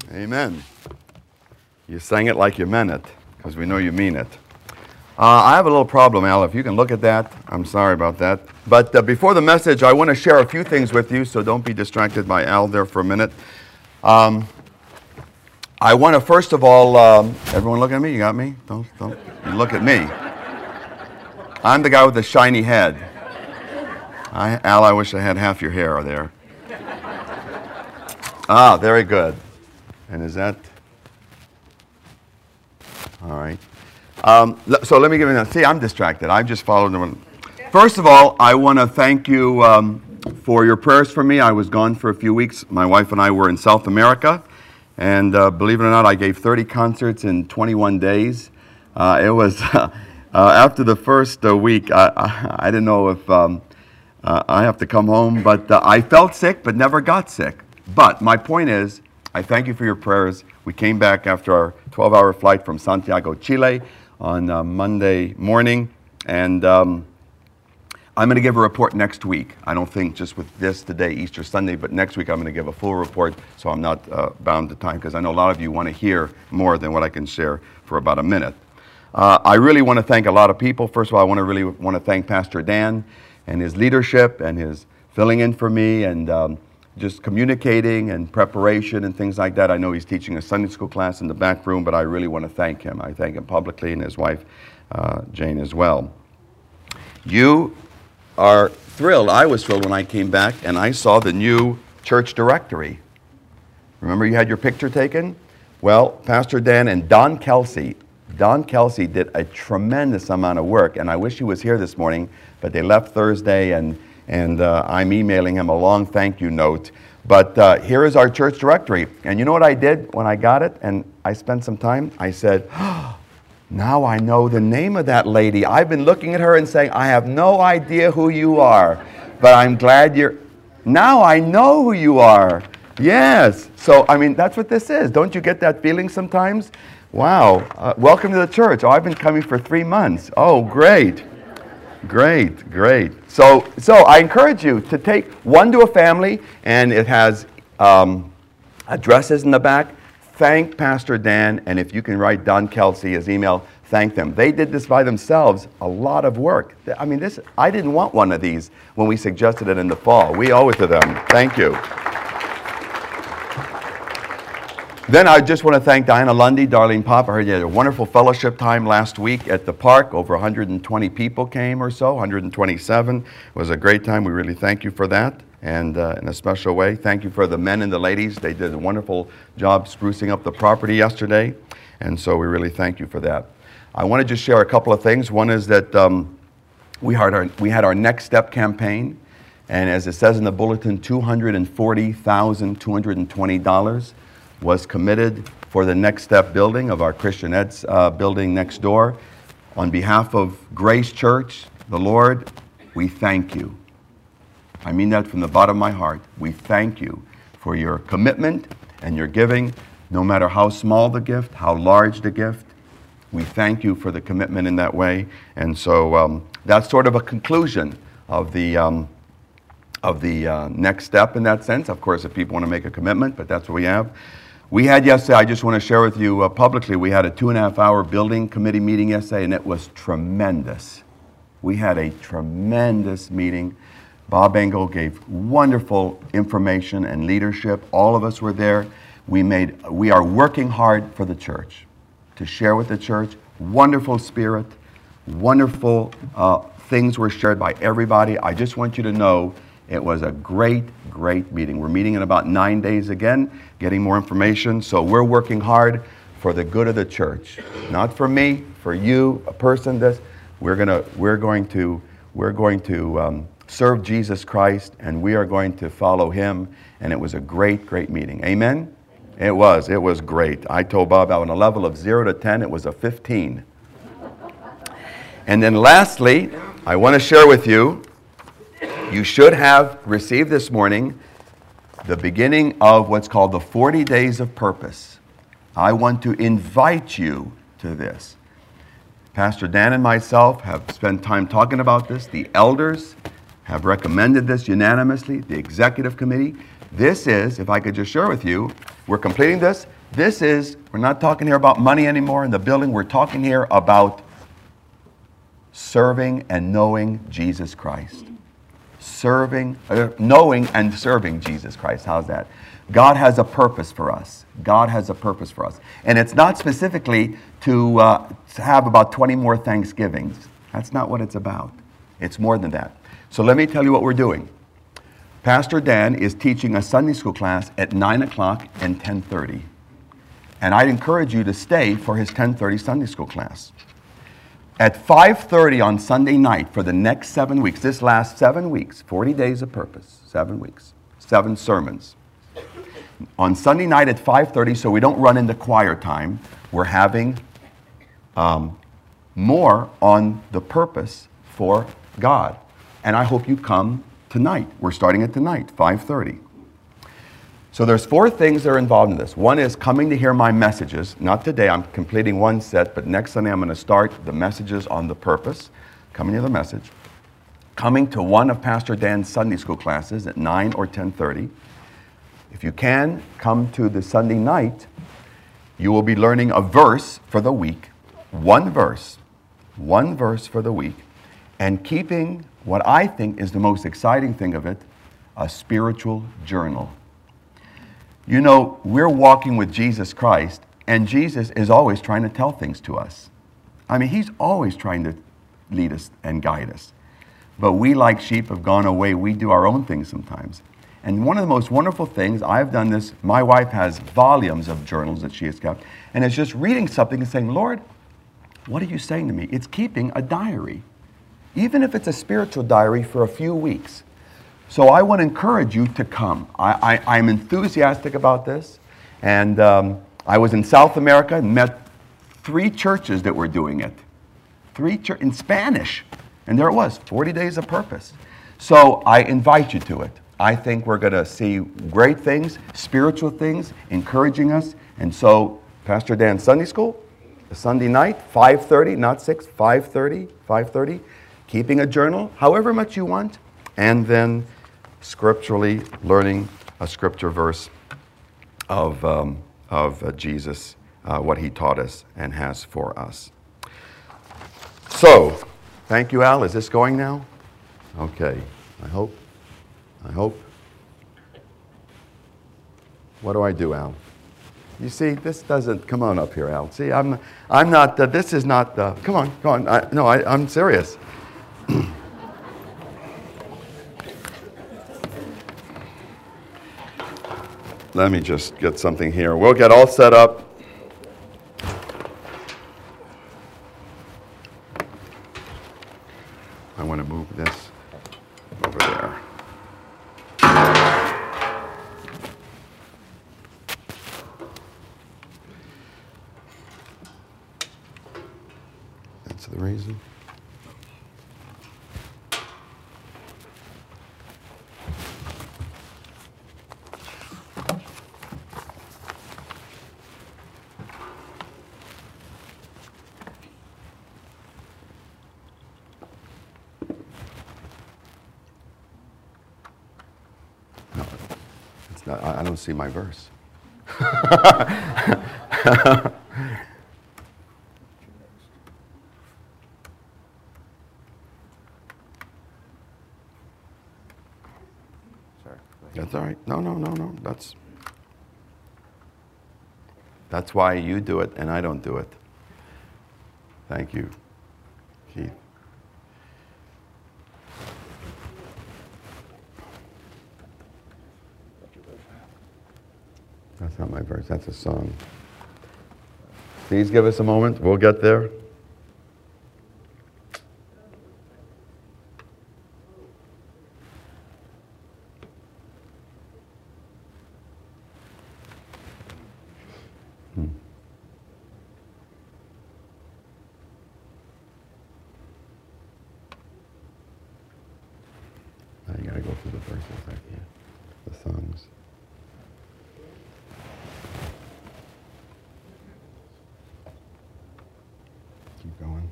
Amen. You sang it like you meant it, because we know you mean it. I have a little problem, Al. If you can look at that, I'm sorry about that. But before the message, I want to share a few things with you, so don't be distracted by Al there for a minute. I want to, first of all, everyone look at me? You got me? Don't you look at me. I'm the guy with the shiny head. Al, I wish I had half your hair there. Ah, very good. And is that? All right. So let me give you that. See, I'm distracted. I've just followed them. First of all, I want to thank you for your prayers for me. I was gone for a few weeks. My wife and I were in South America. And believe it or not, I gave 30 concerts in 21 days. It was, after the first week, I didn't know if I have to come home. But I felt sick, but never got sick. But my point is, I thank you for your prayers. We came back after our 12-hour flight from Santiago, Chile on Monday morning. And I'm going to give a report next week. I don't think just with this today, Easter Sunday, but next week I'm going to give a full report, so I'm not bound to time, because I know a lot of you want to hear more than what I can share for about a minute. I really want to thank a lot of people. First of all, I really want to thank Pastor Dan and his leadership and his filling in for me and just communicating and preparation and things like that. I know he's teaching a Sunday school class in the back room, but I really want to thank him. I thank him publicly, and his wife, Jane, as well. You are thrilled. I was thrilled when I came back and I saw the new church directory. Remember you had your picture taken? Well, Pastor Dan and Don Kelsey did a tremendous amount of work, and I wish he was here this morning, but they left Thursday, and I'm emailing him a long thank you note. But here is our church directory. And you know what I did when I got it? And I spent some time. I said, oh, now I know the name of that lady. I've been looking at her and saying, I have no idea who you are. But I'm glad now I know who you are. Yes. So, I mean, that's what this is. Don't you get that feeling sometimes? Wow. Welcome to the church. Oh, I've been coming for 3 months. Oh, great. Great, great. So I encourage you to take one to a family, and it has addresses in the back. Thank Pastor Dan, and if you can write Don Kelsey his email, thank them. They did this by themselves, a lot of work. I mean, I didn't want one of these when we suggested it in the fall. We owe it to them. Thank you. Then I just want to thank Diana Lundy, Darlene Pop. I heard you had a wonderful fellowship time last week at the park. Over 120 people came or so, 127. It was a great time. We really thank you for that, and in a special way. Thank you for the men and the ladies. They did a wonderful job sprucing up the property yesterday, and so we really thank you for that. I want to just share a couple of things. One is that we had our Next Step campaign, and as it says in the bulletin, $240,220 was committed for the Next Step building of our Christian Ed's building next door. On behalf of Grace Church, the Lord, we thank you. I mean that from the bottom of my heart. We thank you for your commitment and your giving, no matter how small the gift, how large the gift. We thank you for the commitment in that way. And so that's sort of a conclusion of the next step in that sense. Of course, if people want to make a commitment, but that's what we have. We had yesterday, I just want to share with you publicly, we had a 2.5-hour building committee meeting yesterday, and it was tremendous. We had a tremendous meeting. Bob Engel gave wonderful information and leadership. All of us were there. We are working hard for the church, to share with the church. Wonderful spirit, wonderful things were shared by everybody. I just want you to know it was a great, great meeting. We're meeting in about 9 days again, getting more information. So we're working hard for the good of the church. Not for me, for you, a person. We're going to serve Jesus Christ, and we are going to follow him. And it was a great, great meeting. Amen? It was great. I told Bob on a level of 0 to 10, it was a 15. And then lastly, I want to share with you, you should have received this morning the beginning of what's called the 40 Days of Purpose. I want to invite you to this. Pastor Dan and myself have spent time talking about this. The elders have recommended this unanimously, the executive committee. This is, if I could just share with you, we're completing this. We're not talking here about money anymore in the building. We're talking here about serving and knowing Jesus Christ. Knowing and serving Jesus Christ. How's that? God has a purpose for us. God has a purpose for us. And it's not specifically to have about 20 more Thanksgivings. That's not what it's about. It's more than that. So let me tell you what we're doing. Pastor Dan is teaching a Sunday school class at 9 o'clock and 10:30. And I'd encourage you to stay for his 10:30 Sunday school class. At 5:30 on Sunday night for the next 7 weeks, this last 7 weeks, 40 days of purpose, 7 weeks, 7 sermons. On Sunday night at 5:30, so we don't run into choir time, we're having more on the purpose for God. And I hope you come tonight. We're starting it tonight, 5:30. So there's 4 things that are involved in this. One is coming to hear my messages. Not today, I'm completing 1 set, but next Sunday I'm going to start the messages on the purpose. Coming to the message. Coming to one of Pastor Dan's Sunday school classes at 9 or 10:30. If you can, come to the Sunday night. You will be learning a verse for the week. One verse for the week. And keeping what I think is the most exciting thing of it, a spiritual journal. You know, we're walking with Jesus Christ, and Jesus is always trying to tell things to us. I mean, he's always trying to lead us and guide us. But we, like sheep, have gone away. We do our own things sometimes. And one of the most wonderful things, I've done this, my wife has volumes of journals that she has kept, and it's just reading something and saying, Lord, what are you saying to me? It's keeping a diary, even if it's a spiritual diary for a few weeks. So I want to encourage you to come. I'm enthusiastic about this. And I was in South America and met 3 churches that were doing it. 3 in Spanish. And there it was, 40 days of purpose. So I invite you to it. I think we're going to see great things, spiritual things, encouraging us. And so Pastor Dan's Sunday School, Sunday night, 5:30, not 6, 5:30. Keeping a journal, however much you want. And then scripturally learning a scripture verse of Jesus, what he taught us and has for us. So, thank you, Al. Is this going now? Okay. I hope. What do I do, Al? You see, this doesn't, come on up here, Al. See, I'm not, this is not, come on. I'm serious. Let me just get something here. We'll get all set up. I want to move this over there. That's the reason. I don't see my verse. That's all right. No. That's why you do it and I don't do it. Thank you, Keith. That's not my verse, that's a song. Please give us a moment, we'll get there. Now you gotta go through the verses right here, the songs. Keep going.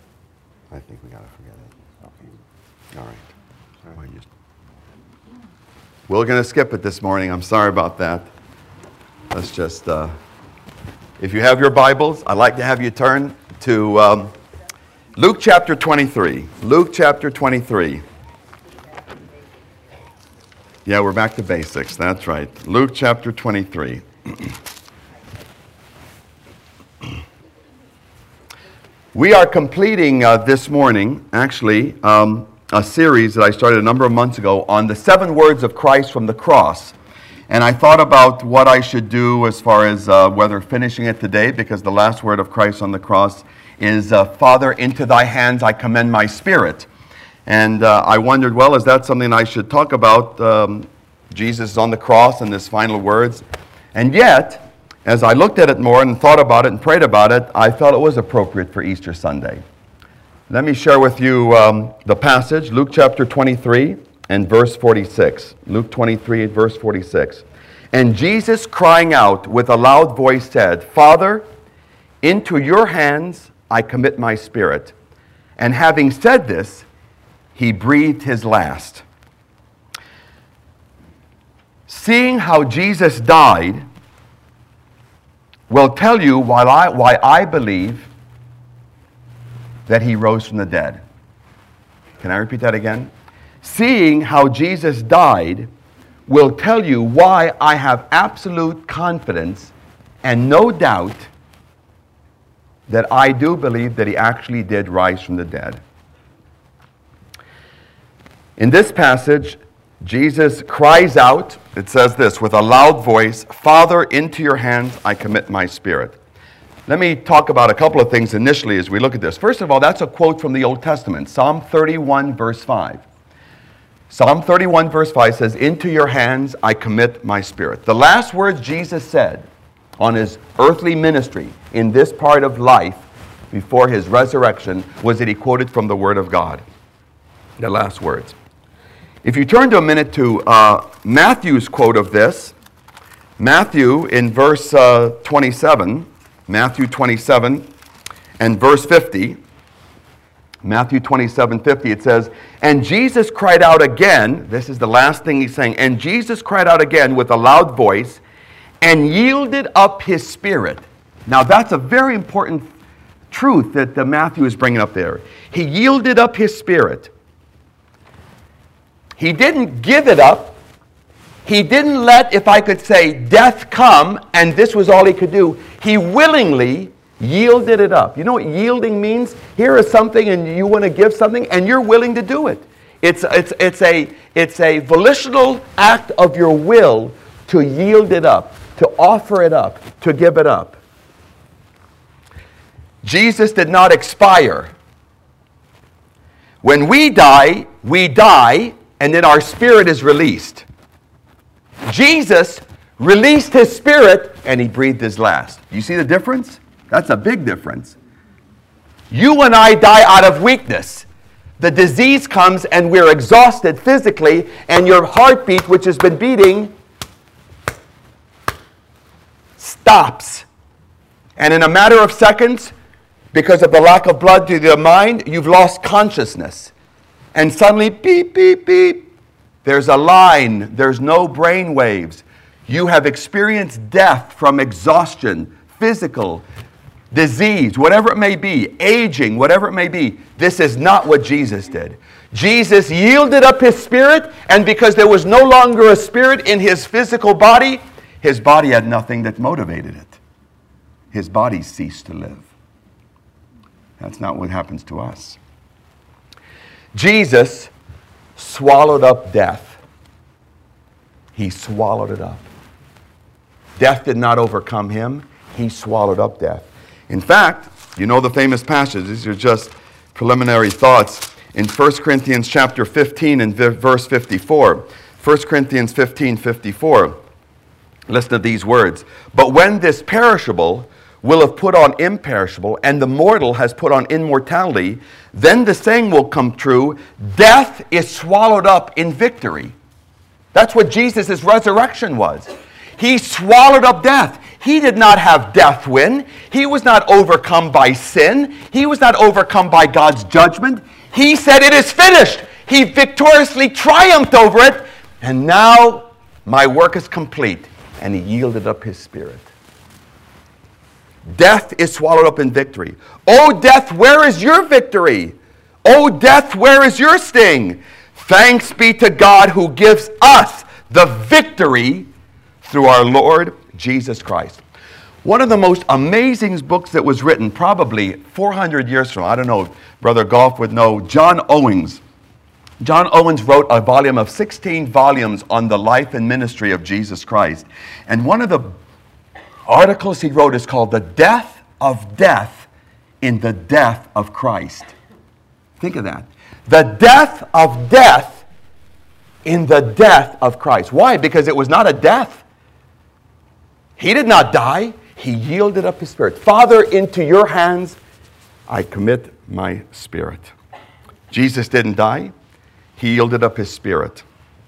I think we gotta forget it. Okay. All right. Why don't you just We're going to skip it this morning. I'm sorry about that. Let's just, if you have your Bibles, I'd like to have you turn to Luke chapter 23. Luke chapter 23. Yeah, we're back to basics. That's right. Luke chapter 23. We are completing this morning, actually, a series that I started a number of months ago on the 7 words of Christ from the cross. And I thought about what I should do as far as whether finishing it today, because the last word of Christ on the cross is, Father, into thy hands I commend my spirit. And I wondered, well, is that something I should talk about? Jesus is on the cross and his final words. And yet, as I looked at it more and thought about it and prayed about it, I felt it was appropriate for Easter Sunday. Let me share with you the passage, Luke chapter 23 and verse 46. Luke 23 and verse 46. And Jesus, crying out with a loud voice, said, Father, into your hands I commit my spirit. And having said this, he breathed his last. Seeing how Jesus died will tell you why I believe that he rose from the dead. Can I repeat that again? Seeing how Jesus died will tell you why I have absolute confidence and no doubt that I do believe that he actually did rise from the dead. In this passage, Jesus cries out, it says this, with a loud voice, Father, into your hands I commit my spirit. Let me talk about a couple of things initially as we look at this. First of all, that's a quote from the Old Testament, Psalm 31, verse 5. Psalm 31, verse 5 says, into your hands I commit my spirit. The last words Jesus said on his earthly ministry in this part of life before his resurrection was that he quoted from the Word of God. The last words. If you turn to a minute to Matthew's quote of this, Matthew in verse 27, Matthew 27 and verse 50, Matthew 27, 50, it says, and Jesus cried out again, this is the last thing he's saying, and Jesus cried out again with a loud voice and yielded up his spirit. Now that's a very important truth that Matthew is bringing up there. He yielded up his spirit. He didn't give it up. He didn't let, if I could say, death come, and this was all he could do. He willingly yielded it up. You know what yielding means? Here is something, and you want to give something, and you're willing to do it. It's a volitional act of your will to yield it up, to offer it up, to give it up. Jesus did not expire. When we die, and then our spirit is released. Jesus released his spirit and he breathed his last. You see the difference? That's a big difference. You and I die out of weakness. The disease comes and we're exhausted physically, and your heartbeat, which has been beating, stops. And in a matter of seconds, because of the lack of blood to the mind, you've lost consciousness. And suddenly, beep, beep, beep, there's a line, there's no brain waves. You have experienced death from exhaustion, physical, disease, whatever it may be, aging, whatever it may be. This is not what Jesus did. Jesus yielded up his spirit, and because there was no longer a spirit in his physical body, his body had nothing that motivated it. His body ceased to live. That's not what happens to us. Jesus swallowed up death. He swallowed it up. Death did not overcome him. He swallowed up death. In fact, you know the famous passage. These are just preliminary thoughts. In 1 Corinthians chapter 15 and verse 54. 1 Corinthians 15, 54. Listen to these words. But when this perishable will have put on imperishable, and the mortal has put on immortality, then the saying will come true, death is swallowed up in victory. That's what Jesus' resurrection was. He swallowed up death. He did not have death win. He was not overcome by sin. He was not overcome by God's judgment. He said, it is finished. He victoriously triumphed over it. And now my work is complete. And he yielded up his spirit. Death is swallowed up in victory. O death, where is your victory? O death, where is your sting? Thanks be to God who gives us the victory through our Lord Jesus Christ. One of the most amazing books that was written, probably 400 years from now, I don't know, Brother Goff would know, John Owens. John Owens wrote a volume of 16 volumes on the life and ministry of Jesus Christ. And one of the articles he wrote is called The Death of Death in the Death of Christ. Think of that. The death of death in the death of Christ. Why? Because it was not a death. He did not die. He yielded up his spirit. Father, into your hands I commit my spirit. Jesus didn't die. He yielded up his spirit.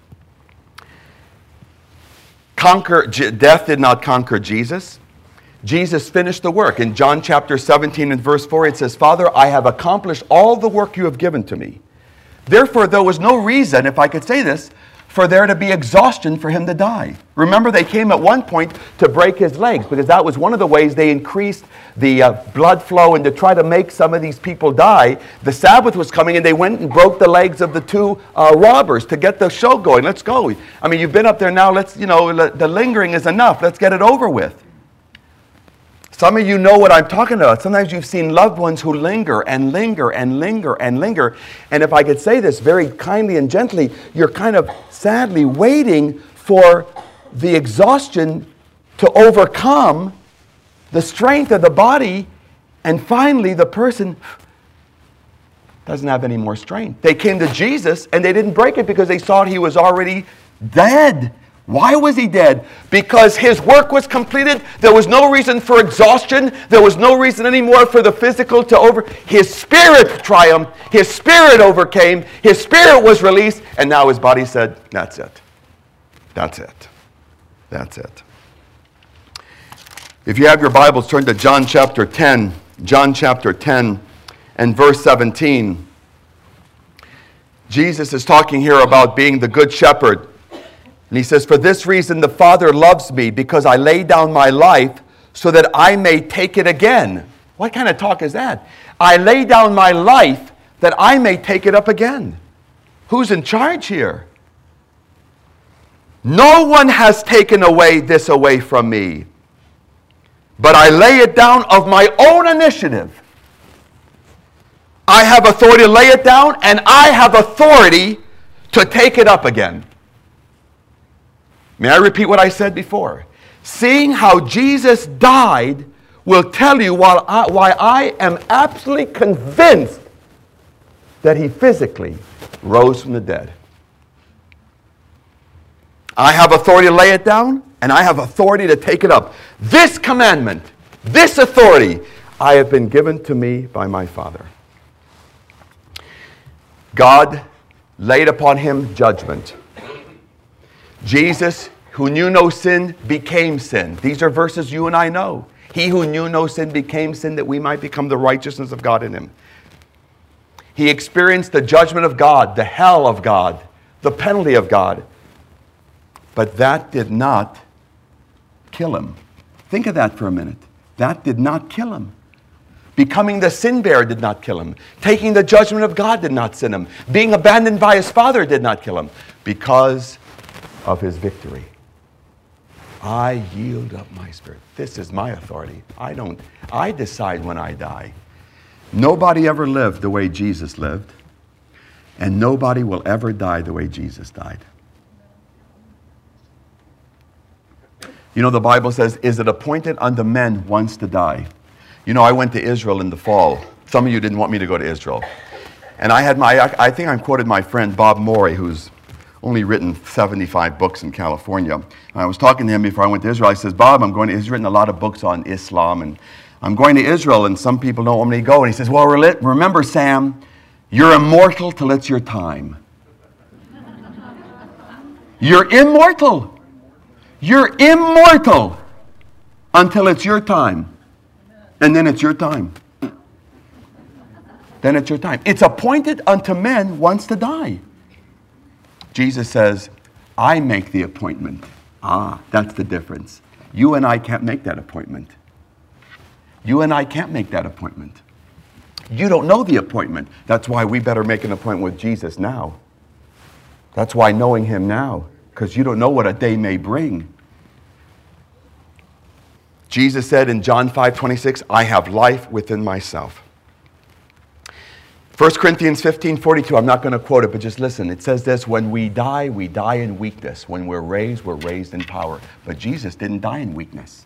Death did not conquer Jesus. Jesus finished the work. In John chapter 17 and verse 4, it says, Father, I have accomplished all the work you have given to me. Therefore, there was no reason, if I could say this, for there to be exhaustion for him to die. Remember, they came at one point to break his legs, because that was one of the ways they increased the blood flow, and to try to make some of these people die. The Sabbath was coming, and they went and broke the legs of the two robbers to get the show going. Let's go. I mean, you've been up there now. Let's, the lingering is enough. Let's get it over with. Some of you know what I'm talking about. Sometimes you've seen loved ones who linger and linger and linger and linger. And if I could say this very kindly and gently, you're kind of sadly waiting for the exhaustion to overcome the strength of the body, and finally the person doesn't have any more strength. They came to Jesus and they didn't break it because they thought he was already dead. Why was he dead? Because his work was completed. There was no reason for exhaustion. There was no reason anymore for the physical to His spirit triumphed. His spirit overcame. His spirit was released. And now his body said, that's it. That's it. That's it. If you have your Bibles, turn to John chapter 10. John chapter 10 and verse 17. Jesus is talking here about being the good shepherd. And he says, for this reason the Father loves me, because I lay down my life so that I may take it again. What kind of talk is that? I lay down my life that I may take it up again. Who's in charge here? No one has taken this away from me, but I lay it down of my own initiative. I have authority to lay it down, and I have authority to take it up again. May I repeat what I said before? Seeing how Jesus died will tell you why I am absolutely convinced that he physically rose from the dead. I have authority to lay it down, and I have authority to take it up. This commandment, this authority, I have been given to me by my Father. God laid upon him judgment. Jesus, who knew no sin, became sin. These are verses you and I know. He who knew no sin became sin, that we might become the righteousness of God in him. He experienced the judgment of God, the hell of God, the penalty of God. But that did not kill him. Think of that for a minute. That did not kill him. Becoming the sin bearer did not kill him. Taking the judgment of God did not sin him. Being abandoned by his Father did not kill him. Because of his victory. I yield up my spirit. This is my authority. I decide when I die. Nobody ever lived the way Jesus lived, and nobody will ever die the way Jesus died. You know, the Bible says, is it appointed unto men once to die? You know, I went to Israel in the fall. Some of you didn't want me to go to Israel. And I think I quoted my friend Bob Morey, who's only written 75 books in California. And I was talking to him before I went to Israel. I says, Bob, he's written a lot of books on Islam, and I'm going to Israel, and some people don't want me to go. And he says, well, remember, Sam, you're immortal till it's your time. You're immortal. You're immortal until it's your time. And then it's your time. Then it's your time. It's appointed unto men once to die. Jesus says, I make the appointment. Ah, that's the difference. You and I can't make that appointment. You and I can't make that appointment. You don't know the appointment. That's why we better make an appointment with Jesus now. That's why knowing him now, because you don't know what a day may bring. Jesus said in John 5:26, I have life within myself. 1 Corinthians 15:42, I'm not going to quote it, but just listen. It says this, when we die in weakness. When we're raised in power. But Jesus didn't die in weakness.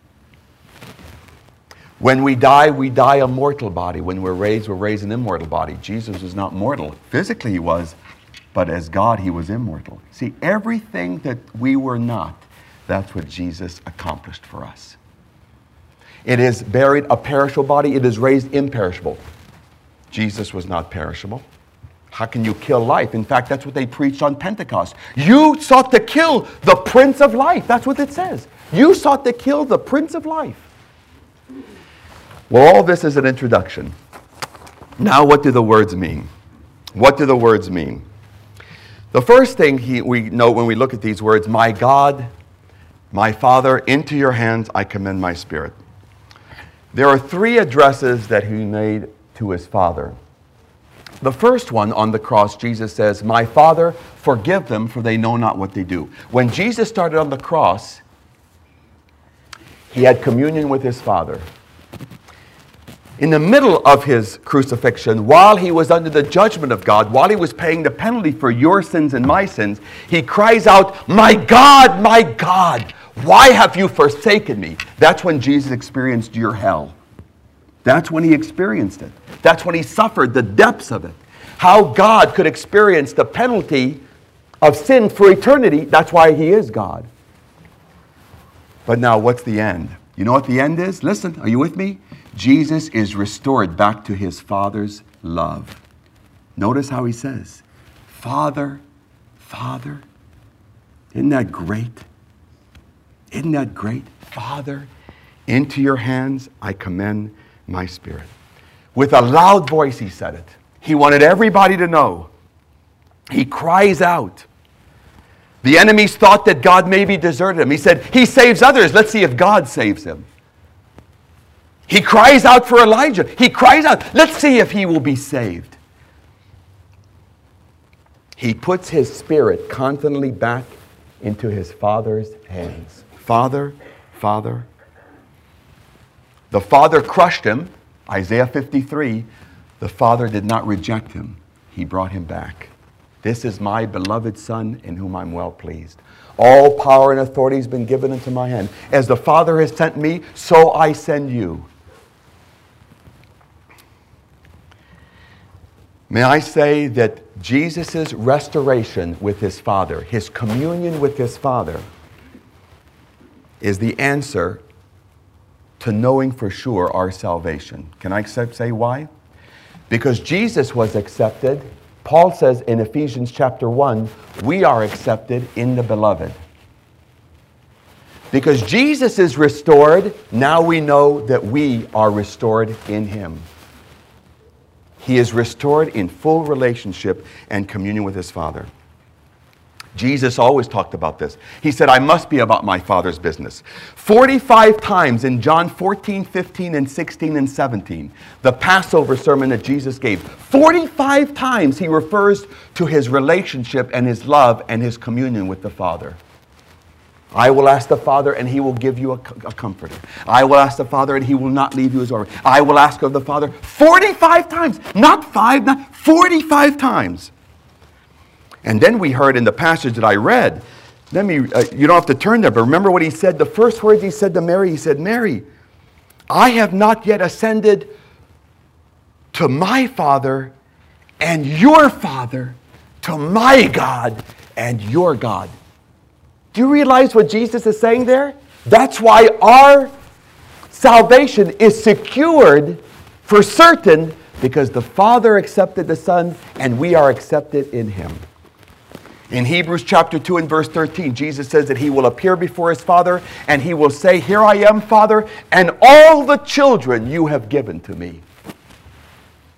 When we die a mortal body. When we're raised an immortal body. Jesus was not mortal. Physically he was, but as God he was immortal. See, everything that we were not, that's what Jesus accomplished for us. It is buried a perishable body. It is raised imperishable. Jesus was not perishable. How can you kill life? In fact, that's what they preached on Pentecost. You sought to kill the Prince of Life. That's what it says. You sought to kill the Prince of Life. Well, all this is an introduction. Now, what do the words mean? What do the words mean? The first thing we know when we look at these words, my God, my Father, into your hands I commend my spirit. There are three addresses that he made to his Father. The first one on the cross, Jesus says, my Father, forgive them, for they know not what they do. When Jesus started on the cross, he had communion with his Father. In the middle of his crucifixion, while he was under the judgment of God, while he was paying the penalty for your sins and my sins, he cries out, my God, why have you forsaken me? That's when Jesus experienced your hell. That's when he experienced it. That's when he suffered the depths of it. How God could experience the penalty of sin for eternity, that's why he is God. But now, what's the end? You know what the end is? Listen, are you with me? Jesus is restored back to his Father's love. Notice how he says, Father, Father. Isn't that great? Isn't that great? Father, into your hands I commend my spirit. With a loud voice he said it. He wanted everybody to know. He cries out. The enemies thought that God maybe deserted him. He said, he saves others. Let's see if God saves him. He cries out for Elijah. He cries out, let's see if he will be saved. He puts his spirit confidently back into his Father's hands. Father, Father. The Father crushed him. Isaiah 53. The Father did not reject him. He brought him back. This is my beloved Son in whom I'm well pleased. All power and authority has been given into my hand. As the Father has sent me, so I send you. May I say that Jesus' restoration with his Father, his communion with his Father, is the answer to knowing for sure our salvation. Can I say why? Because Jesus was accepted. Paul says in Ephesians chapter 1, we are accepted in the beloved. Because Jesus is restored, now we know that we are restored in him. He is restored in full relationship and communion with his Father. Jesus always talked about this. He said, I must be about my Father's business. 45 times in John 14, 15, and 16, and 17, the Passover sermon that Jesus gave, 45 times he refers to his relationship and his love and his communion with the Father. I will ask the Father, and he will give you a comforter. I will ask the Father, and he will not leave you as orphan. I will ask of the Father 45 times. Not 5, not 45 times. And then we heard in the passage that I read, you don't have to turn there, but remember what he said. The first words he said to Mary, he said, Mary, I have not yet ascended to my Father and your Father, to my God and your God. Do you realize what Jesus is saying there? That's why our salvation is secured for certain, because the Father accepted the Son and we are accepted in him. In Hebrews chapter 2 and verse 13, Jesus says that he will appear before his Father and he will say, here I am, Father, and all the children you have given to me.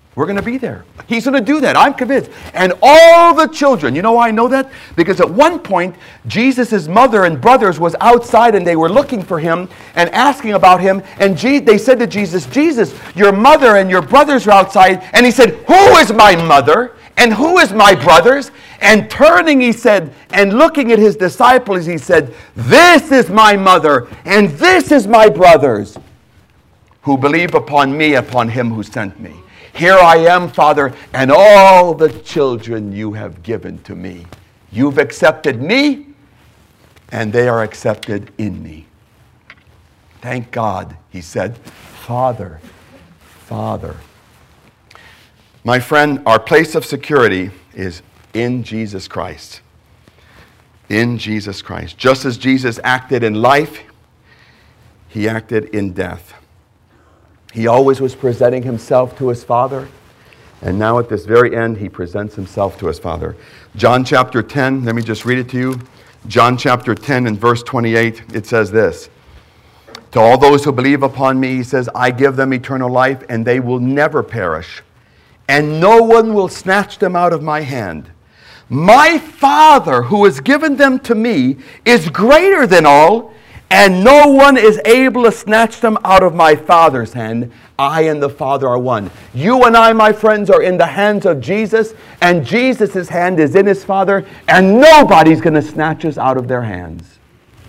We're going to be there. He's going to do that. I'm convinced. And all the children, you know why I know that? Because at one point, Jesus' mother and brothers was outside and they were looking for him and asking about him. And they said to Jesus, Jesus, your mother and your brothers are outside. And he said, who is my mother? And who is my brothers? And turning, he said, and looking at his disciples, he said, this is my mother and this is my brothers who believe upon me, upon him who sent me. Here I am, Father, and all the children you have given to me. You've accepted me, and they are accepted in me. Thank God, he said, Father, Father. My friend, our place of security is in Jesus Christ. In Jesus Christ. Just as Jesus acted in life, he acted in death. He always was presenting himself to his Father, and now at this very end, he presents himself to his Father. John chapter 10, let me just read it to you. John chapter 10 and verse 28, it says this. To all those who believe upon me, he says, I give them eternal life, and they will never perish, and no one will snatch them out of my hand. My Father, who has given them to me, is greater than all, and no one is able to snatch them out of my Father's hand. I and the Father are one. You and I, my friends, are in the hands of Jesus, and Jesus' hand is in his Father, and nobody's going to snatch us out of their hands.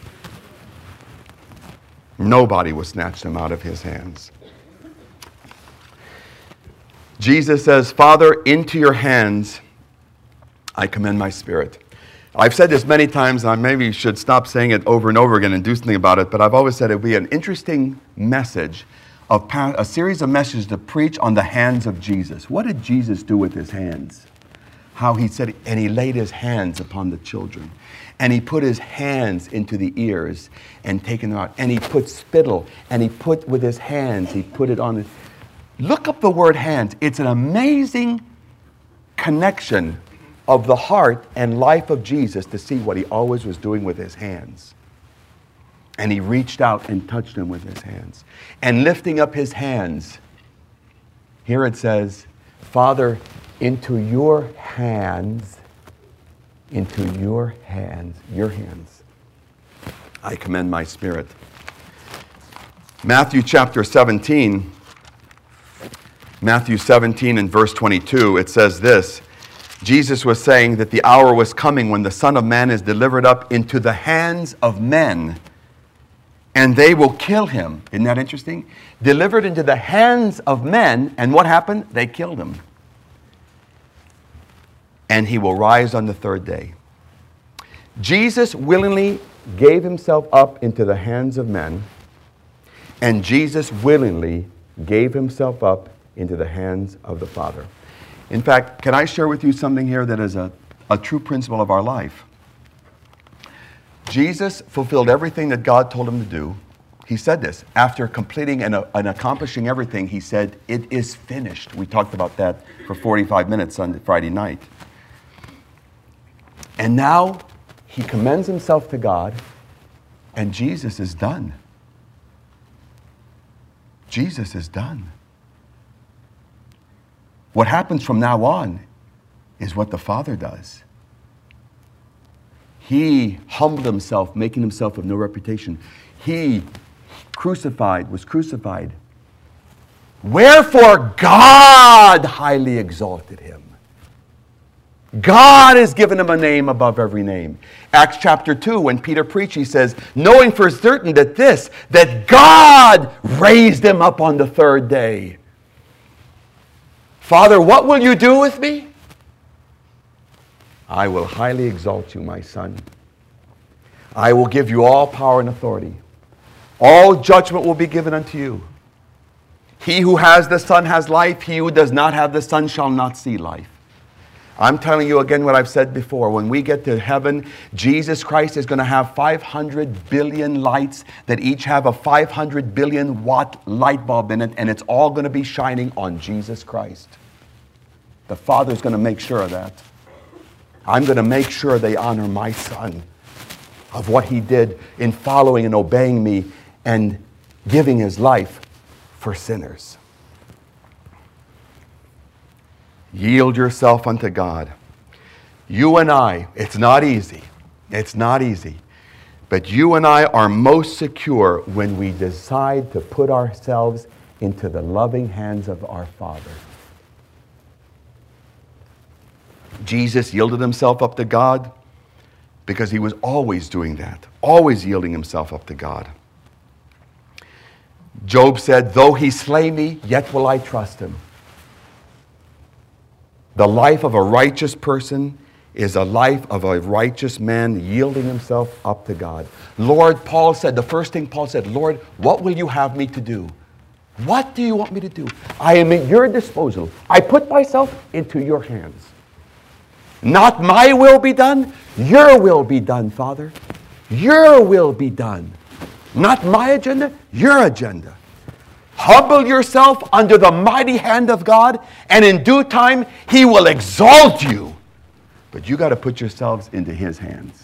Nobody will snatch them out of his hands. Jesus says, Father, into your hands I commend my spirit. I've said this many times, and I maybe should stop saying it over and over again and do something about it, but I've always said it would be an interesting message, a series of messages to preach on the hands of Jesus. What did Jesus do with his hands? How he said, and he laid his hands upon the children. And he put his hands into the ears and taken them out. And he put spittle, and he put with his hands, he put it on it. Look up the word hands. It's an amazing connection of the heart and life of Jesus to see what he always was doing with his hands. And he reached out and touched them with his hands. And lifting up his hands, here it says, Father, into your hands, your hands, I commend my spirit. Matthew chapter 17, Matthew 17 and verse 22, it says this, Jesus was saying that the hour was coming when the Son of Man is delivered up into the hands of men, and they will kill him. Isn't that interesting? Delivered into the hands of men, and what happened? They killed him. And he will rise on the third day. Jesus willingly gave himself up into the hands of men, and Jesus willingly gave himself up into the hands of the Father. In fact, can I share with you something here that is a true principle of our life? Jesus fulfilled everything that God told him to do. He said this. After completing and accomplishing everything, he said, it is finished. We talked about that for 45 minutes on Friday night. And now he commends himself to God, and Jesus is done. Jesus is done. What happens from now on is what the Father does. He humbled himself, making himself of no reputation. He was crucified. Wherefore God highly exalted him. God has given him a name above every name. Acts chapter 2, when Peter preached, he says, knowing for certain that God raised him up on the third day. Father, what will you do with me? I will highly exalt you, my son. I will give you all power and authority. All judgment will be given unto you. He who has the Son has life. He who does not have the Son shall not see life. I'm telling you again what I've said before. When we get to heaven, Jesus Christ is going to have 500 billion lights that each have a 500 billion watt light bulb in it, and it's all going to be shining on Jesus Christ. The Father's going to make sure of that. I'm going to make sure they honor my Son of what he did in following and obeying me and giving his life for sinners. Yield yourself unto God. You and I, it's not easy. It's not easy. But you and I are most secure when we decide to put ourselves into the loving hands of our Father. Jesus yielded himself up to God because he was always doing that, always yielding himself up to God. Job said, though he slay me, yet will I trust him. The life of a righteous person is a life of a righteous man yielding himself up to God. Lord, Paul said, the first thing Paul said, Lord, what will you have me to do? What do you want me to do? I am at your disposal. I put myself into your hands. Not my will be done, your will be done, Father. Your will be done. Not my agenda, your agenda. Humble yourself under the mighty hand of God, and in due time, he will exalt you. But you got to put yourselves into his hands.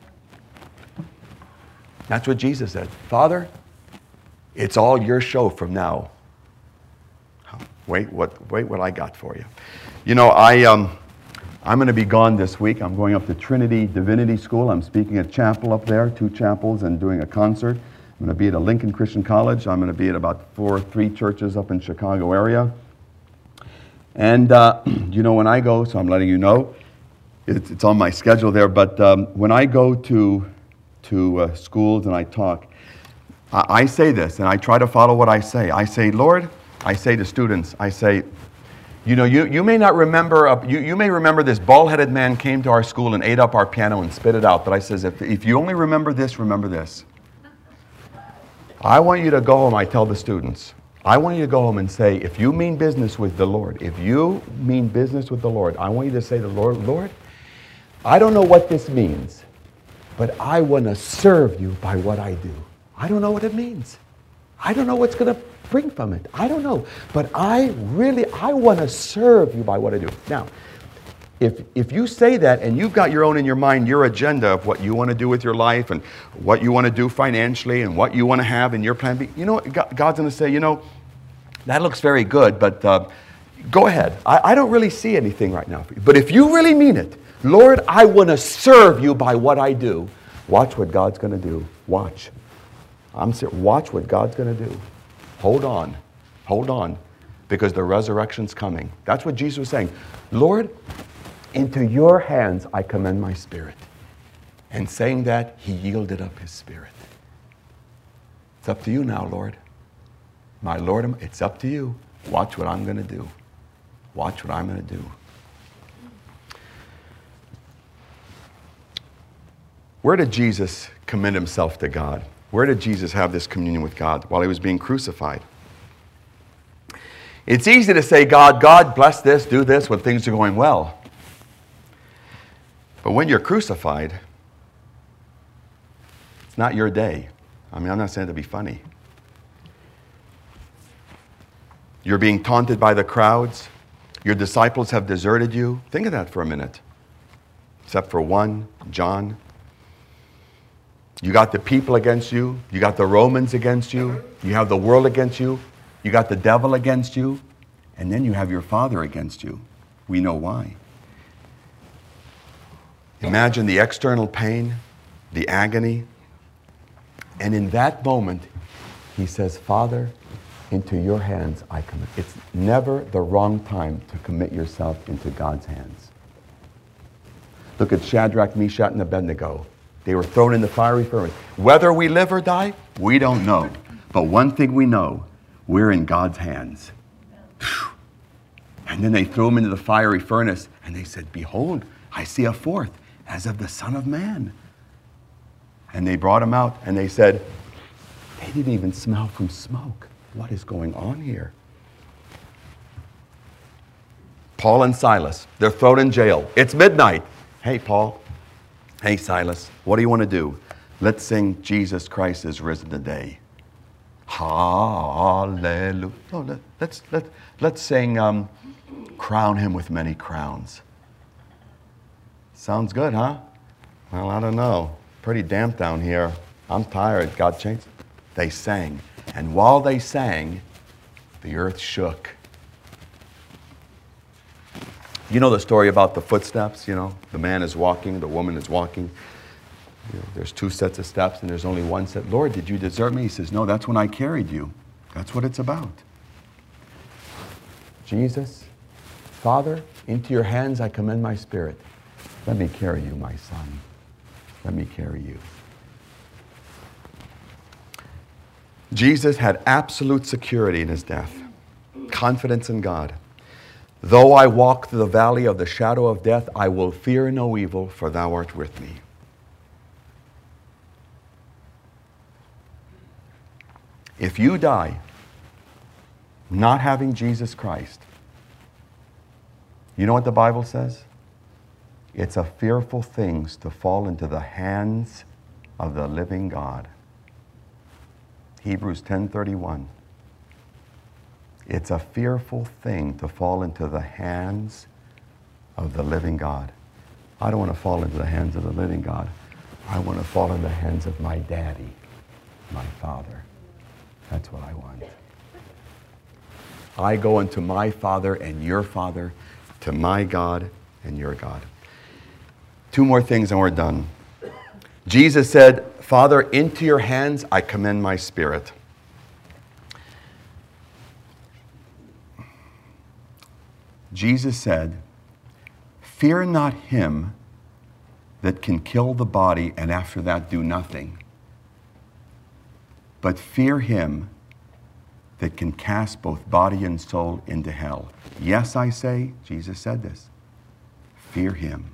That's what Jesus said. Father, it's all your show from now. Wait what I got for you. You know, I'm going to be gone this week. I'm going up to Trinity Divinity School. I'm speaking at chapel up there, 2 chapels, and doing a concert. I'm going to be at a Lincoln Christian College. I'm going to be at about 3 churches up in Chicago area. And, you know, when I go, so I'm letting you know, it's on my schedule there, but when I go to schools and I talk, I say this, and I try to follow what I say. I say, Lord, I say to students, I say, you know, you may not remember, you may remember this bald-headed man came to our school and ate up our piano and spit it out, but I says, if you only remember this, remember this. I want you to go home, I tell the students, I want you to go home and say, if you mean business with the Lord, if you mean business with the Lord, I want you to say to the Lord, Lord, I don't know what this means, but I want to serve you by what I do. I don't know what it means. I don't know what's going to bring from it. I don't know. But I want to serve you by what I do. Now, if you say that and you've got your own in your mind, your agenda of what you want to do with your life and what you want to do financially and what you want to have in your plan B, you know what God's going to say, you know, that looks very good, but go ahead. I don't really see anything right now for you. But if you really mean it, Lord, I want to serve you by what I do. Watch what God's going to do. Watch. Watch what God's going to do. Hold on. Hold on. Because the resurrection's coming. That's what Jesus was saying. Lord, into your hands I commend my spirit. And saying that, he yielded up his spirit. It's up to you now, Lord. My Lord, it's up to you. Watch what I'm going to do. Watch what I'm going to do. Where did Jesus commit himself to God? Where did Jesus have this communion with God? While he was being crucified. It's easy to say, God, bless this, do this when things are going well. But when you're crucified, it's not your day. I mean, I'm not saying it to be funny. You're being taunted by the crowds. Your disciples have deserted you. Think of that for a minute. Except for one, John. You got the people against you. You got the Romans against you. You have the world against you. You got the devil against you. And then you have your Father against you. We know why. Imagine the external pain, the agony. And in that moment, he says, Father, into your hands I commit. It's never the wrong time to commit yourself into God's hands. Look at Shadrach, Meshach, and Abednego. They were thrown in the fiery furnace. Whether we live or die, we don't know. But one thing we know, we're in God's hands. And then they threw him into the fiery furnace, and they said, behold, I see a fourth, as of the Son of Man. And they brought him out, and they said, they didn't even smell from smoke. What is going on here? Paul and Silas, they're thrown in jail. It's midnight. Hey, Paul. Hey, Silas, what do you want to do? Let's sing Jesus Christ is risen today. Hallelujah. No, let's sing crown him with many crowns. Sounds good, huh? Well, I don't know. Pretty damp down here. I'm tired. God changed. They sang. And while they sang, the earth shook. You know the story about the footsteps, you know? The man is walking, the woman is walking. You know, there's 2 sets of steps and there's only 1 set. Lord, did you desert me? He says, no, that's when I carried you. That's what it's about. Jesus, Father, into your hands I commend my spirit. Let me carry you, my son. Let me carry you. Jesus had absolute security in his death, confidence in God. Though I walk through the valley of the shadow of death, I will fear no evil, for thou art with me. If you die not having Jesus Christ, you know what the Bible says? It's a fearful thing to fall into the hands of the living God. Hebrews 10:31. It's a fearful thing to fall into the hands of the living God. I don't want to fall into the hands of the living God. I want to fall in the hands of my daddy, my Father. That's what I want. I go unto my Father and your Father, to my God and your God. 2 more things and we're done. Jesus said, Father, into your hands I commend my spirit. Jesus said, fear not him that can kill the body and after that do nothing, but fear him that can cast both body and soul into hell. Yes, I say, Jesus said this, fear him.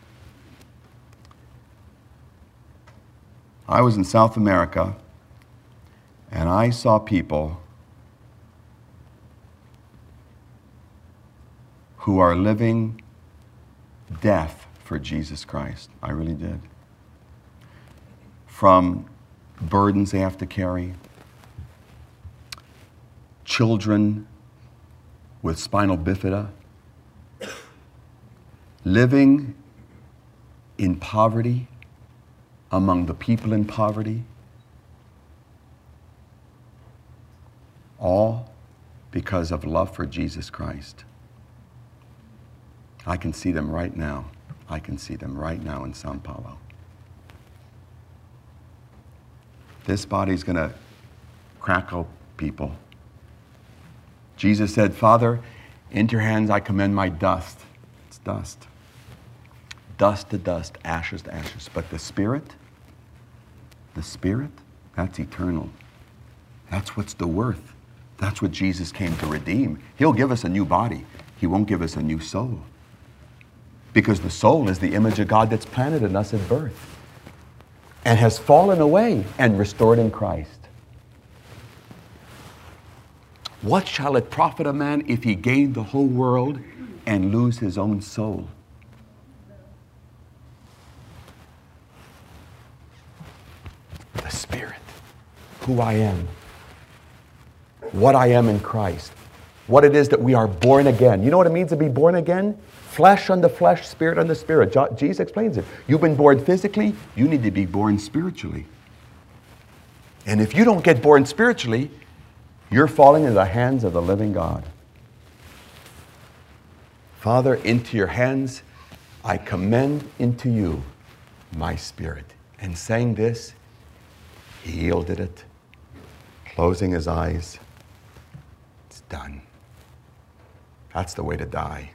I was in South America and I saw people who are living death for Jesus Christ. I really did. From burdens they have to carry, children with spinal bifida, living in poverty among the people in poverty, all because of love for Jesus Christ. I can see them right now. I can see them right now in Sao Paulo. This body's going to crackle people. Jesus said, Father, into your hands I commend my dust. It's dust. Dust to dust, ashes to ashes. But the Spirit, that's eternal. That's what's the worth. That's what Jesus came to redeem. He'll give us a new body. He won't give us a new soul. Because the soul is the image of God that's planted in us at birth and has fallen away and restored in Christ. What shall it profit a man if he gain the whole world and lose his own soul? The Spirit, who I am, what I am in Christ, what it is that we are born again. You know what it means to be born again? Flesh unto flesh, spirit unto spirit. Jesus explains it. You've been born physically, you need to be born spiritually. And if you don't get born spiritually, you're falling into the hands of the living God. Father, into your hands I commend into you my spirit. And saying this, he yielded it, closing his eyes. It's done. That's the way to die.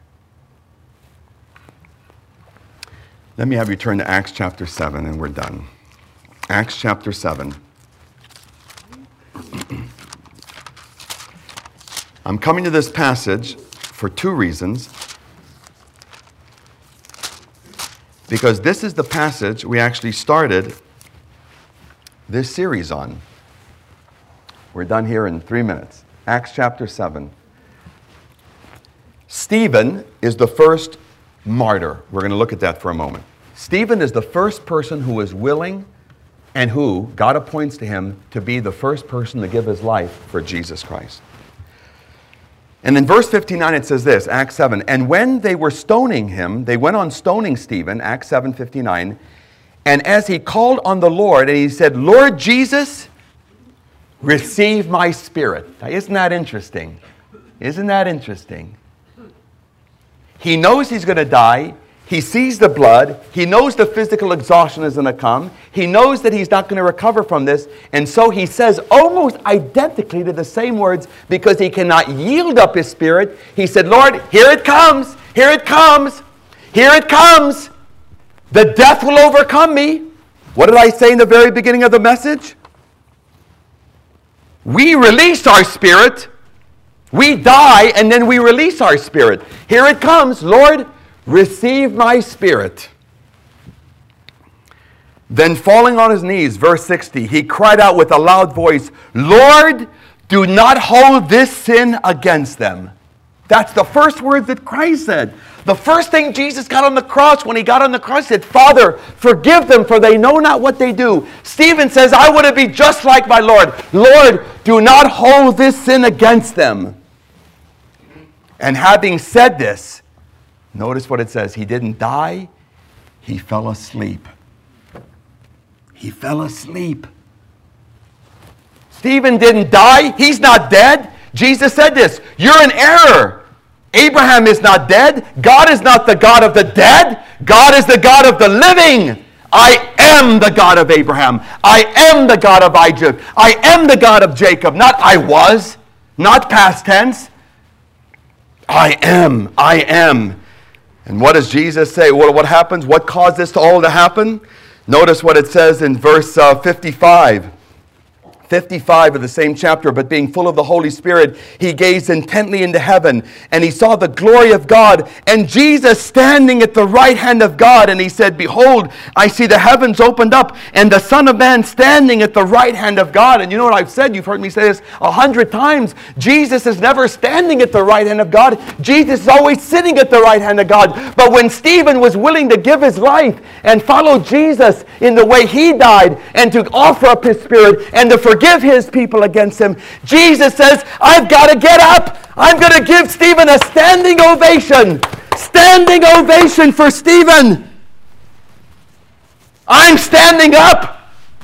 Let me have you turn to Acts chapter 7 and we're done. Acts chapter 7. I'm coming to this passage for 2 reasons. Because this is the passage we actually started this series on. We're done here in 3 minutes. Acts chapter 7. Stephen is the first martyr. We're going to look at that for a moment. Stephen is the first person who is willing and who God appoints to him to be the first person to give his life for Jesus Christ. And in verse 59 it says this, Acts 7, and when they were stoning him, they went on stoning Stephen, Acts 7:59, and as he called on the Lord and he said, Lord Jesus, receive my spirit. Now, isn't that interesting? Isn't that interesting? He knows he's going to die. He sees the blood. He knows the physical exhaustion is going to come. He knows that he's not going to recover from this. And so he says almost identically to the same words, because he cannot yield up his spirit. He said, Lord, here it comes. Here it comes. Here it comes. The death will overcome me. What did I say in the very beginning of the message? We release our spirit. We die, and then we release our spirit. Here it comes. Lord, receive my spirit. Then falling on his knees, verse 60, he cried out with a loud voice, Lord, do not hold this sin against them. That's the first words that Christ said. The first thing Jesus got on the cross, when he got on the cross, he said, Father, forgive them, for they know not what they do. Stephen says, I want to be just like my Lord. Lord, do not hold this sin against them. And having said this, notice what it says. He didn't die. He fell asleep. He fell asleep. Stephen didn't die. He's not dead. Jesus said this. You're in error. Abraham is not dead. God is not the God of the dead. God is the God of the living. I am the God of Abraham. I am the God of Isaac. I am the God of Jacob. Not I was. Not past tense. I am. I am. And what does Jesus say? Well, what happens? What caused this all to happen? Notice what it says in verse 55. 55 of the same chapter, but being full of the Holy Spirit, he gazed intently into heaven, and he saw the glory of God, and Jesus standing at the right hand of God, and he said, Behold, I see the heavens opened up, and the Son of Man standing at the right hand of God. And you know what I've said? You've heard me say this 100 times. Jesus is never standing at the right hand of God. Jesus is always sitting at the right hand of God. But when Stephen was willing to give his life and follow Jesus in the way he died, and to offer up his spirit, and to forgive his people against him, Jesus says, I've got to get up. I'm going to give Stephen a standing ovation. Standing ovation for Stephen. I'm standing up.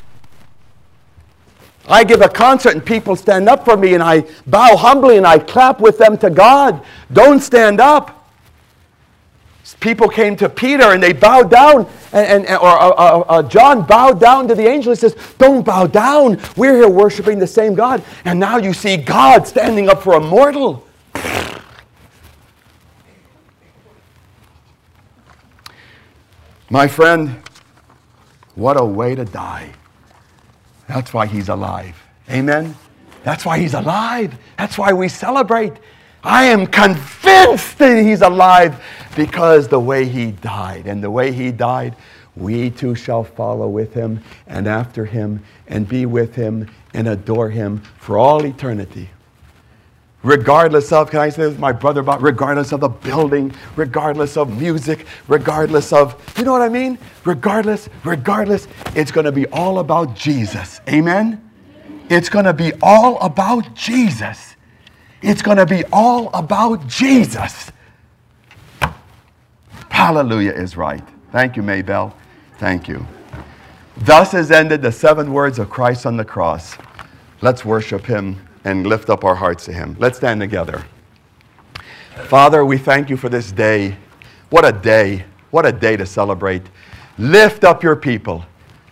I give a concert and people stand up for me, and I bow humbly and I clap with them to God. Don't stand up. People came to Peter and they bowed down, or John bowed down to the angel. He says, don't bow down. We're here worshiping the same God. And now you see God standing up for a mortal. My friend, what a way to die. That's why he's alive. Amen? That's why he's alive. That's why we celebrate. I am convinced that he's alive because the way he died. And the way he died, we too shall follow with him and after him and be with him and adore him for all eternity. Regardless of, can I say this, my brother, about regardless of the building, regardless of music, regardless of, you know what I mean? Regardless, it's going to be all about Jesus. Amen? It's going to be all about Jesus. It's going to be all about Jesus. Hallelujah is right. Thank you, Maybell. Thank you. Thus has ended the 7 words of Christ on the cross. Let's worship him and lift up our hearts to him. Let's stand together. Father, we thank you for this day. What a day. What a day to celebrate. Lift up your people.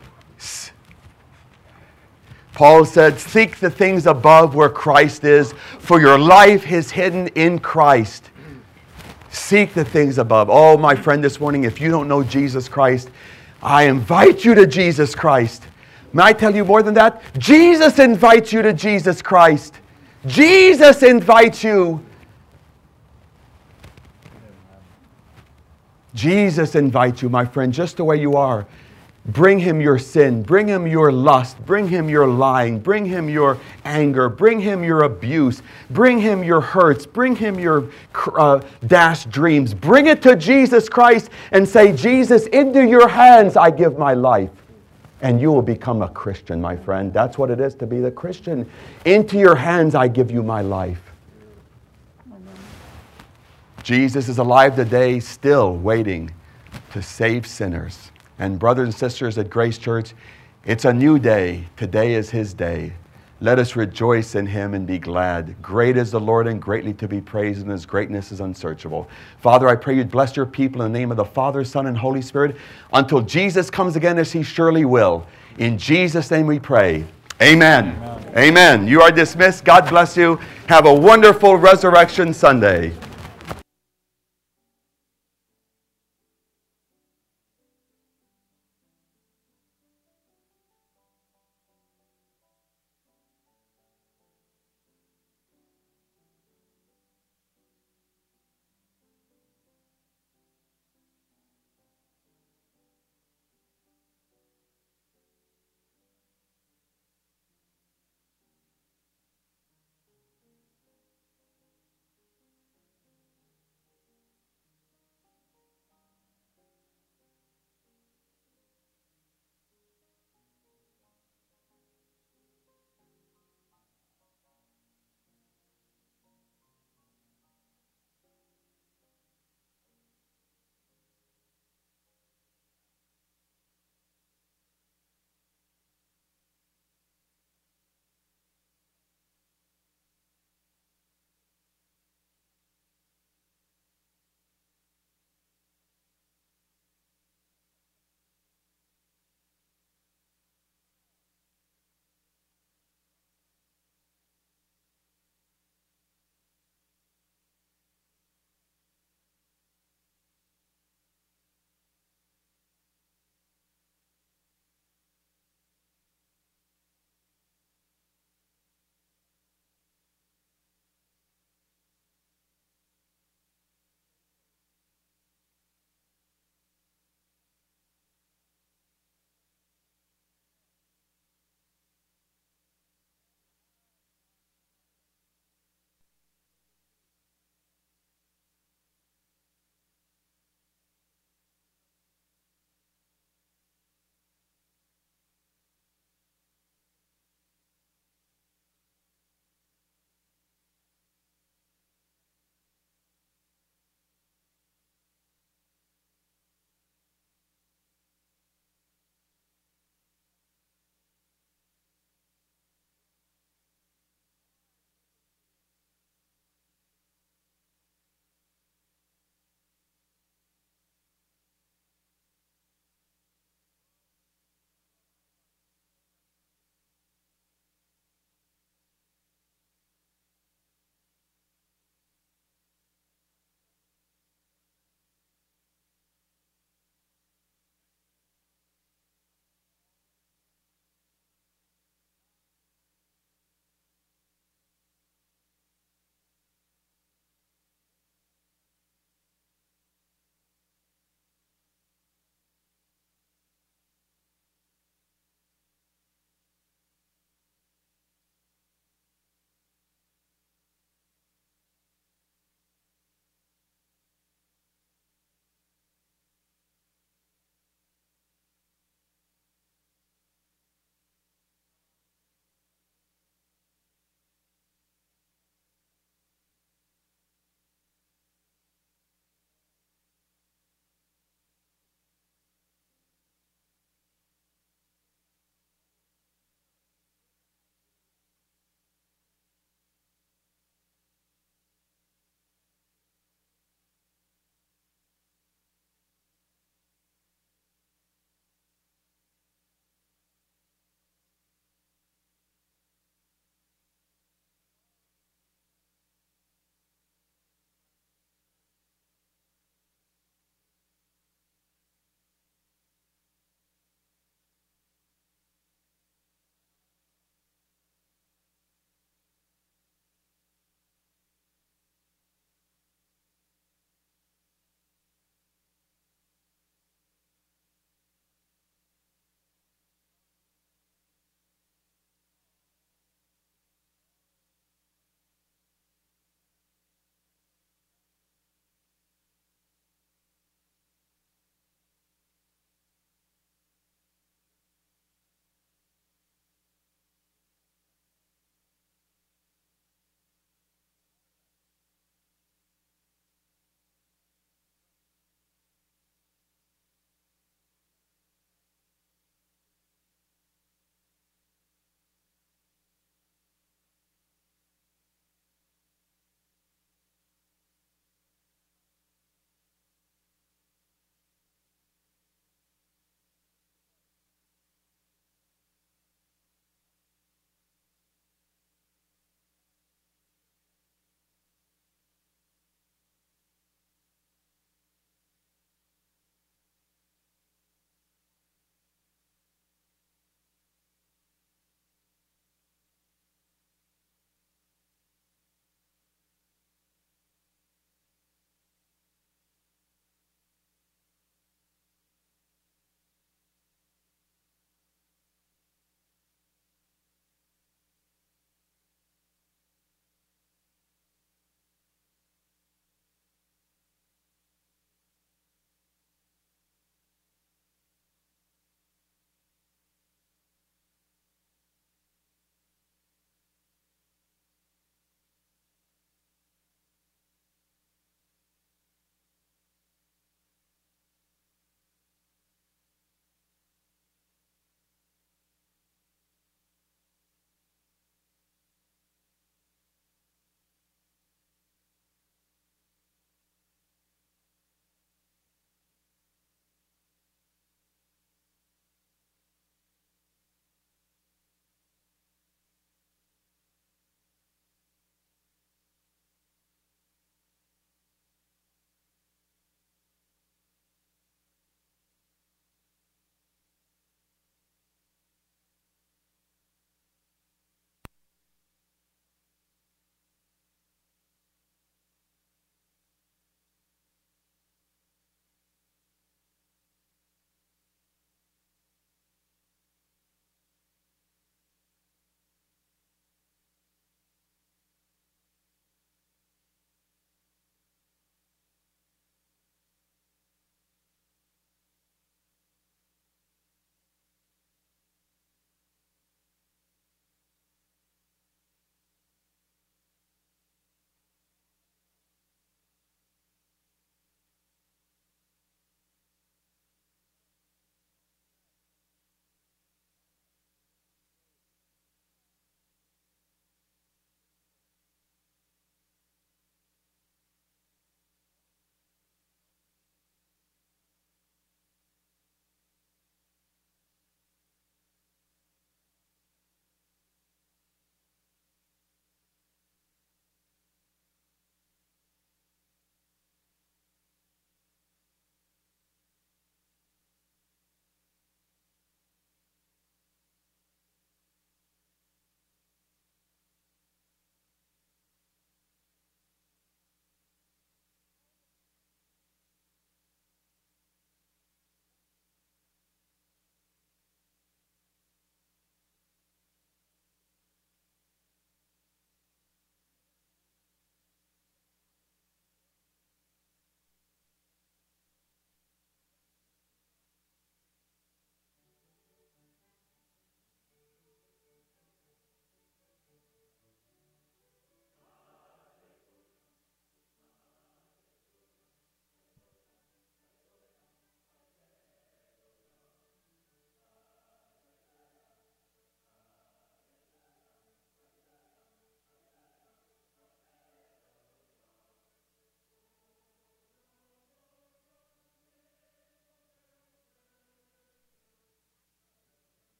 Paul said, seek the things above where Christ is, for your life is hidden in Christ. Seek the things above. Oh, my friend, this morning, if you don't know Jesus Christ, I invite you to Jesus Christ. May I tell you more than that? Jesus invites you to Jesus Christ. Jesus invites you. Jesus invites you, my friend, just the way you are. Bring him your sin. Bring him your lust. Bring him your lying. Bring him your anger. Bring him your abuse. Bring him your hurts. Bring him your dashed dreams. Bring it to Jesus Christ and say, Jesus, into your hands I give my life. And you will become a Christian, my friend. That's what it is to be the Christian. Into your hands I give you my life. Jesus is alive today, still waiting to save sinners. And brothers and sisters at Grace Church, it's a new day. Today is his day. Let us rejoice in him and be glad. Great is the Lord and greatly to be praised, and his greatness is unsearchable. Father, I pray you'd bless your people in the name of the Father, Son, and Holy Spirit until Jesus comes again, as he surely will. In Jesus' name we pray. Amen. Amen. Amen. You are dismissed. God bless you. Have a wonderful Resurrection Sunday.